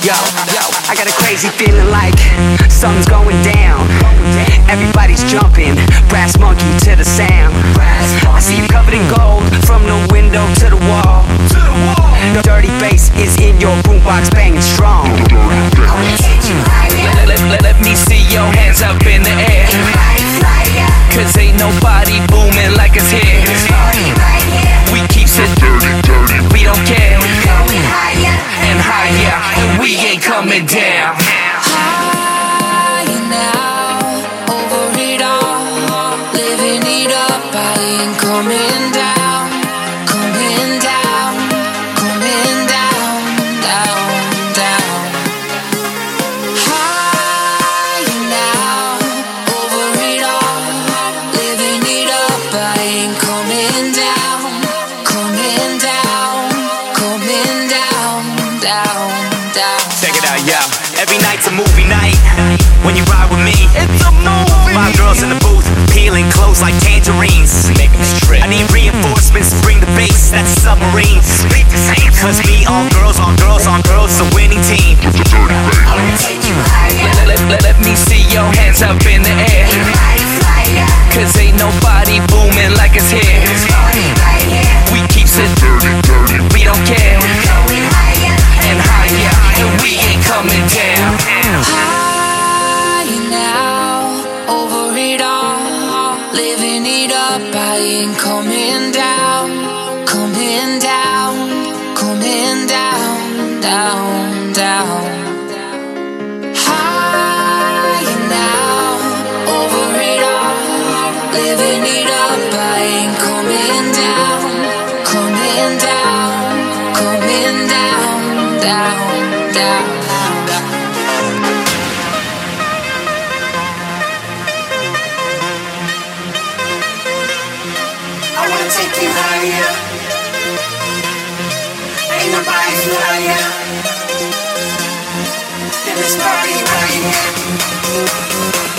I got a crazy feeling like something's going down. Everybody's jumping, brass monkey to the sound. I see you covered in gold, from the window to the wall. The dirty bass is in your boombox, banging strong. Let me see your hands up in the air, cause ain't nobody booming like us here. We keep it dirty, we don't care. And higher, and we ain't coming down. Higher now, over it all, living it up. I ain't coming down, coming down, coming down, down, down. Higher now, over it all, living it up. I ain't coming down, coming down, coming down, down, down. Check it out, yo. Every night's a movie night. When you ride with me, it's a movie. 5 girls in the booth, peeling clothes like tangerines. Making me trip. I need reinforcements to bring the bass. That's submarines. Cause me on girls, on girls, on girls, a winning team. Let me see your hands up in the air, cause ain't nobody booming like us here. We keep it dirty, we don't care. And higher, and we ain't coming down. Higher now, over it all, living it up. I ain't coming down, coming down, coming down, down, down. Higher now, over it all, living it up. I ain't coming down, coming down, coming down, down, down. I wanna take you higher. Ain't nobody higher than this party right here.